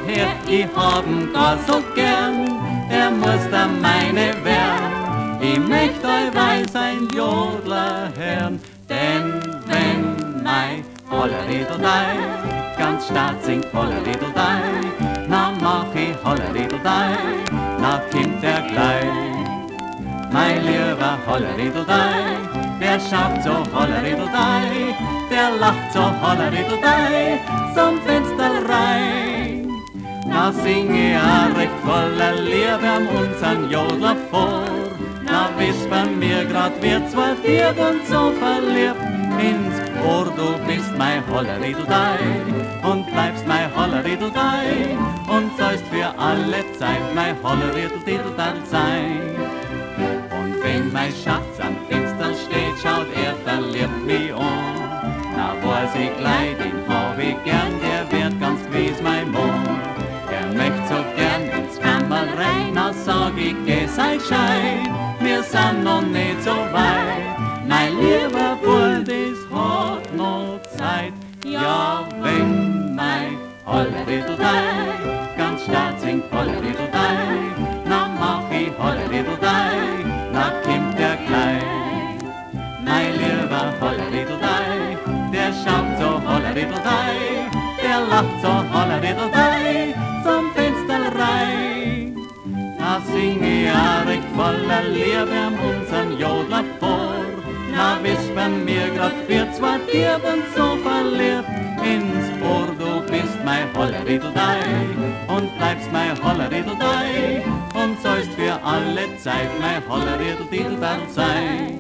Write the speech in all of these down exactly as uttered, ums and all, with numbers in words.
her, ich hab'n gar so gern, er muss da meine werden. Ich möcht euch weiß ein Jodler hören, denn wenn mei Hollerideldei ganz stark singt Hollerideldei, na mach ich Hollerideldei, na kommt er gleich. Mein lieber Hollerideldei, der schaut so Hollerideldei, der lacht so Hollerideldei, zum Fenster rein. Na sing ich a recht voller Liebe am unseren Jodler vor, na wispern mir grad wir zwar dir und so verliebt ins Ohr, du bist mein Hollerideldei und bleibst mein Hollerideldei und sollst für alle Zeit mein Hollerideldei sein. Und wenn mein Schatz am Fenster steht, schaut er verliebt mich an. Na weiß ich gleich, den hab ich gern, der wird ganz gewiss mein Mann. Er möcht so gern ins Kammer rein, na sag ich, geh sei schei, wir sind noch nicht so weit. Mein lieber Bub, das hat noch Zeit. Ja, wenn mein Hollerideldei ganz stark singt Hollerideldei, na mach ich Hollerideldei, na kommt er gleich. Mein lieber Hollerideldei, der schaut so Hollerideldei, der lacht so Hollerideldei, zum Fenster rein. Na sing ich a recht voller Liebe am unseren Jodler vor, na wispern mir grad wir zwar dir und so verliebt ins Ohr, du bist mein Hollerideldei und bleibst mein Hollerideldei und sollst für alle Zeit mein Hollerideldei sein.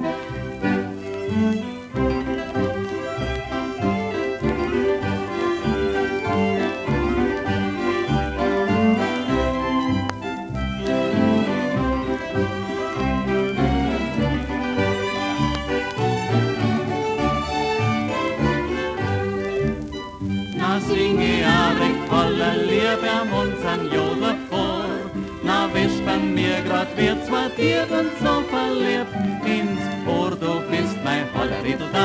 Na sing ich a recht voller Liebe am unseren Jodler vor, na wispern mir grad wir zwar dir und so verliebt ins Ohr, du bist mein Hollerideldei